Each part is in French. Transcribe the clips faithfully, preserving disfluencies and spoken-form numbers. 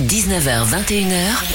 dix-neuf heures vingt et une heures,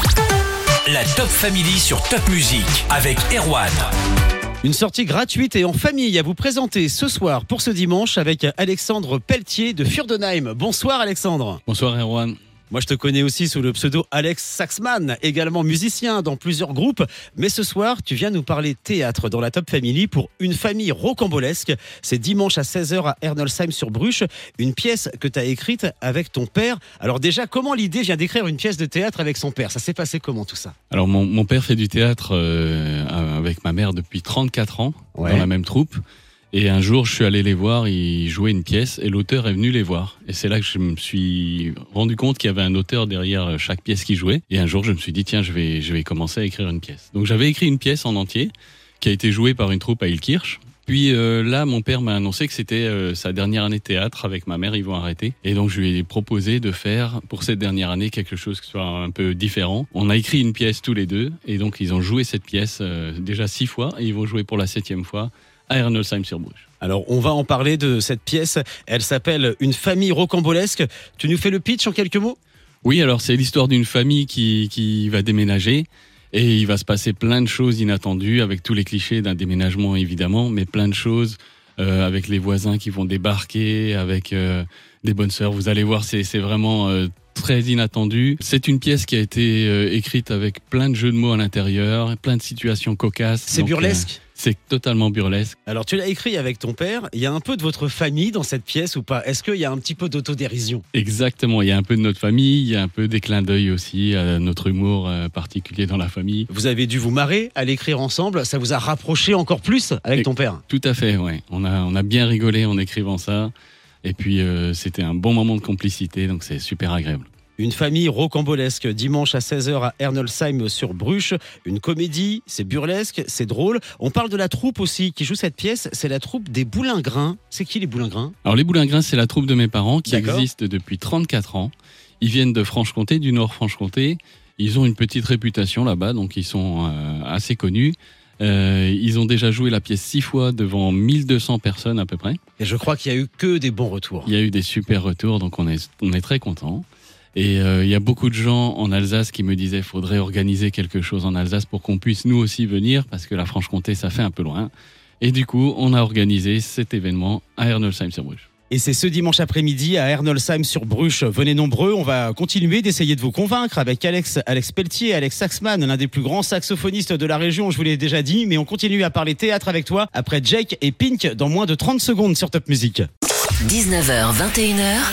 La Top Family sur Top Music avec Erwan. Une sortie gratuite et en famille à vous présenter ce soir pour ce dimanche avec Alexandre Pelletier de Furdenheim. Bonsoir Alexandre. Bonsoir Erwan. Moi je te connais aussi sous le pseudo Alex Saxman, également musicien dans plusieurs groupes. Mais ce soir tu viens nous parler théâtre dans la Top Family pour Une famille rocambolesque. C'est dimanche à seize heures à Ernolsheim-sur-Bruche. Une pièce que tu as écrite avec ton père. Alors déjà, comment l'idée vient d'écrire une pièce de théâtre avec son père? Ça s'est passé comment tout ça? Alors mon, mon père fait du théâtre euh, avec ma mère depuis trente-quatre ans, Ouais. dans la même troupe. Et un jour, je suis allé les voir, ils jouaient une pièce et l'auteur est venu les voir. Et c'est là que je me suis rendu compte qu'il y avait un auteur derrière chaque pièce qui jouait. Et un jour, je me suis dit, tiens, je vais, je vais commencer à écrire une pièce. Donc j'avais écrit une pièce en entier qui a été jouée par une troupe à Ilkirch. Puis euh, là, mon père m'a annoncé que c'était euh, sa dernière année de théâtre avec ma mère, ils vont arrêter. Et donc je lui ai proposé de faire pour cette dernière année quelque chose qui soit un peu différent. On a écrit une pièce tous les deux et donc ils ont joué cette pièce euh, déjà six fois et ils vont jouer pour la septième fois à Ernolsheim-sur-Bruche. Alors on va en parler de cette pièce. Elle s'appelle Une famille rocambolesque. Tu nous fais le pitch en quelques mots? Oui, alors c'est l'histoire d'une famille qui, qui va déménager et il va se passer plein de choses inattendues avec tous les clichés d'un déménagement évidemment, mais plein de choses euh, avec les voisins qui vont débarquer, avec euh, des bonnes sœurs. Vous allez voir, c'est, c'est vraiment euh, très inattendu. C'est une pièce qui a été euh, écrite avec plein de jeux de mots à l'intérieur, plein de situations cocasses. C'est Donc, burlesque euh, C'est totalement burlesque. Alors tu l'as écrit avec ton père. Il y a un peu de votre famille dans cette pièce ou pas? Est-ce qu'il y a un petit peu d'autodérision? Exactement, il y a un peu de notre famille, il y a un peu des clins d'œil aussi à notre humour euh, particulier dans la famille. Vous avez dû vous marrer à l'écrire ensemble. Ça vous a rapproché encore plus avec Et- ton père? Tout à fait, ouais. On a, on a bien rigolé en écrivant ça. Et puis, euh, c'était un bon moment de complicité, donc c'est super agréable. Une famille rocambolesque, dimanche à seize heures à Ernolsheim-sur-Bruche. Une comédie, c'est burlesque, c'est drôle. On parle de la troupe aussi qui joue cette pièce. C'est la troupe des Boulingrins. C'est qui les Boulingrins? Alors, les Boulingrins, c'est la troupe de mes parents qui D'accord. existe depuis trente-quatre ans. Ils viennent de Franche-Comté, du Nord-Franche-Comté. Ils ont une petite réputation là-bas, donc ils sont euh, assez connus. Euh, ils ont déjà joué la pièce six fois devant mille deux cents personnes à peu près. Et je crois qu'il y a eu que des bons retours. Il y a eu des super retours, donc on est, on est très contents. Et euh, il y a beaucoup de gens en Alsace qui me disaient faudrait organiser quelque chose en Alsace pour qu'on puisse nous aussi venir, parce que la Franche-Comté, ça fait un peu loin. Et du coup, on a organisé cet événement à Ernolsheim-sur-Bruche. Et c'est ce dimanche après-midi à Ernolsheim-sur-Bruche. Venez nombreux, on va continuer d'essayer de vous convaincre avec Alex, Alex Pelletier, Alex Saxman, l'un des plus grands saxophonistes de la région, je vous l'ai déjà dit, mais on continue à parler théâtre avec toi après Jake et Pink dans moins de trente secondes sur Top Music. dix-neuf heures vingt et une heures,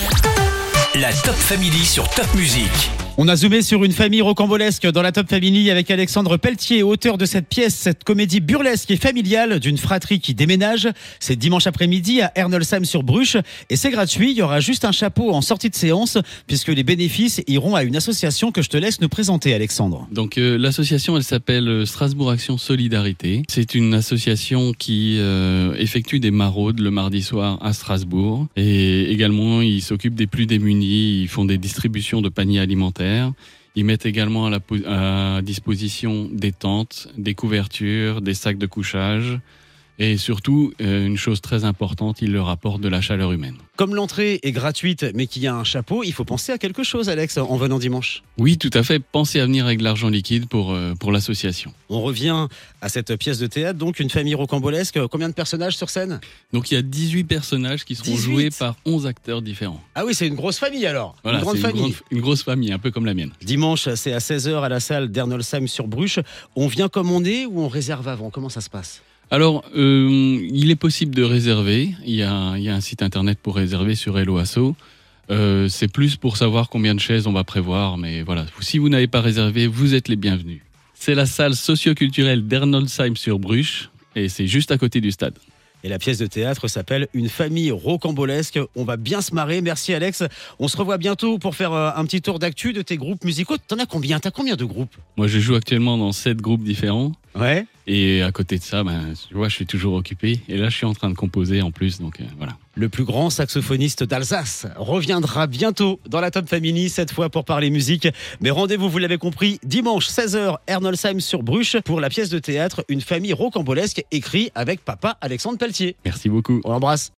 La Top Family sur Top Music. On a zoomé sur une famille rocambolesque dans la Top Family avec Alexandre Pelletier, auteur de cette pièce, cette comédie burlesque et familiale d'une fratrie qui déménage. C'est dimanche après-midi à Ernolsheim-sur-Bruche et c'est gratuit. Il y aura juste un chapeau en sortie de séance puisque les bénéfices iront à une association que je te laisse nous présenter, Alexandre. Donc euh, l'association, elle s'appelle euh, Strasbourg Action Solidarité. C'est une association qui euh, effectue des maraudes le mardi soir à Strasbourg. Et également, ils s'occupent des plus démunis. Ils font des distributions de paniers alimentaires. Ils mettent également à, la, po- à disposition des tentes, des couvertures, des sacs de couchage. Et surtout, euh, une chose très importante, ils leur apportent de la chaleur humaine. Comme l'entrée est gratuite mais qu'il y a un chapeau, il faut penser à quelque chose, Alex, en venant dimanche. Oui, tout à fait. Pensez à venir avec de l'argent liquide pour, euh, pour l'association. On revient à cette pièce de théâtre, donc une famille rocambolesque. Combien de personnages sur scène? Donc il y a dix-huit personnages qui seront dix-huit joués par onze acteurs différents. Ah oui, c'est une grosse famille alors. Voilà, une grande c'est famille. Une, grande- une grosse famille, un peu comme la mienne. Dimanche, c'est à seize heures à la salle d'Ernolsheim-sur-Bruche. On vient comme on est ou on réserve avant? Comment ça se passe? Alors, euh, il est possible de réserver. Il y a, il y a un site internet pour réserver sur Hello Asso. Euh, c'est plus pour savoir combien de chaises on va prévoir. Mais voilà, si vous n'avez pas réservé, vous êtes les bienvenus. C'est la salle socio-culturelle d'Ernolsheim-sur-Bruche et c'est juste à côté du stade. Et la pièce de théâtre s'appelle Une famille rocambolesque. On va bien se marrer. Merci Alex. On se revoit bientôt pour faire euh, un petit tour d'actu de tes groupes musicaux. T'en as combien? T'as combien de groupes? Moi, je joue actuellement dans sept groupes différents. Ouais. Et à côté de ça, ben, tu vois, je suis toujours occupé. Et là, je suis en train de composer en plus. Donc euh, voilà. Le plus grand saxophoniste d'Alsace reviendra bientôt dans la Top Family, cette fois pour parler musique. Mais rendez-vous, vous l'avez compris, dimanche seize heures, Ernolsheim-sur-Bruche pour la pièce de théâtre Une famille rocambolesque, écrit avec papa Alexandre Pelletier. Merci beaucoup. On l'embrasse.